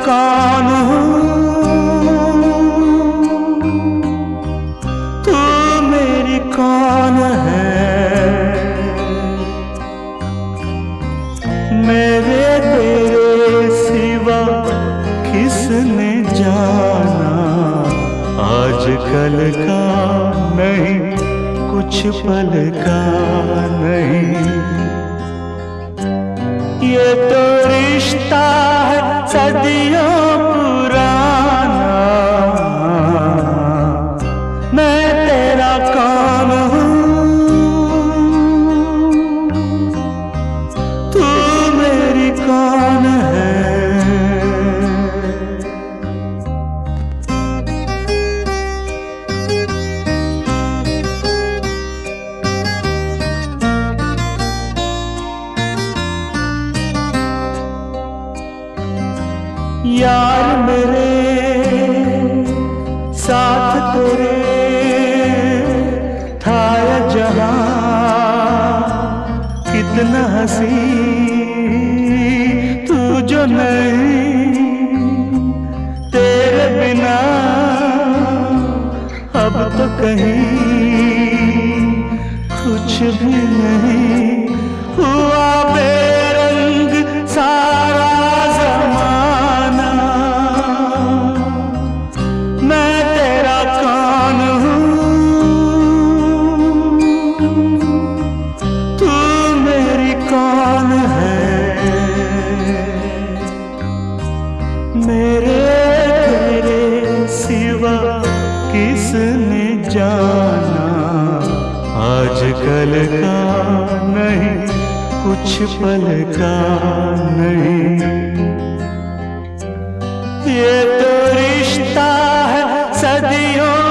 कौन हूँ, तू मेरी कौन है। मेरे तेरे सिवा किसने जाना, आजकल का नहीं कुछ पल का नहीं। ये तो रिश्ता है सदियों पुराना, मैं तेरा कौन हूँ, तू मेरी कौन है। यार मेरे साथ तेरे था ये जहां, कितना हंसी तू जो नहीं, तेरे बिना अब तो कहीं कुछ भी नहीं। हुआ बेरंग सारा ज़माना, मैं तेरा कौन हूँ, तू मेरी कौन है। मेरे तेरे सिवा किसने जाना, आजकल का नहीं कुछ पल का नहीं। ये तो रिश्ता है सदियों